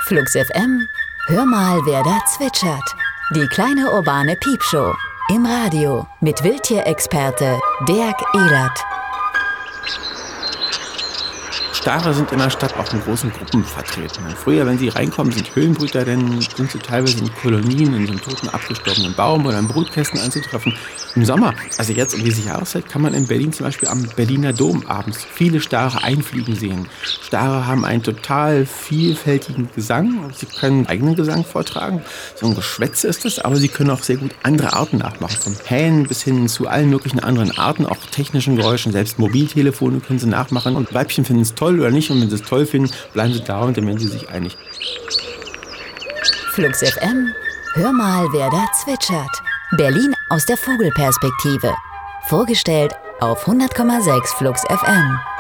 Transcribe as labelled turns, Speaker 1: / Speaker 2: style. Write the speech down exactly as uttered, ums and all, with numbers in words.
Speaker 1: Flux F M, hör mal, wer da zwitschert. Die kleine urbane Piepshow im Radio mit Wildtierexperte Dirk Ehlert.
Speaker 2: Stare sind in der Stadt auch in großen Gruppen vertreten. Und früher, wenn sie reinkommen, sind Höhlenbrüter, dann sind sie teilweise in Kolonien, in so einem toten, abgestorbenen Baum oder in Brutkästen anzutreffen. Im Sommer, also jetzt um diese Jahreszeit, kann man in Berlin zum Beispiel am Berliner Dom abends viele Stare einfliegen sehen. Stare haben einen total vielfältigen Gesang. Sie können eigenen Gesang vortragen. So ein Geschwätz ist es, aber sie können auch sehr gut andere Arten nachmachen. Vom Hähnen bis hin zu allen möglichen anderen Arten, auch technischen Geräuschen. Selbst Mobiltelefone können sie nachmachen. Und Weibchen finden es toll oder nicht. Und wenn sie es toll finden, bleiben sie da und dann werden sie sich einig.
Speaker 1: Flux F M, hör mal, wer da zwitschert. Berlin aus der Vogelperspektive. Vorgestellt auf hundert Komma sechs Flux F M.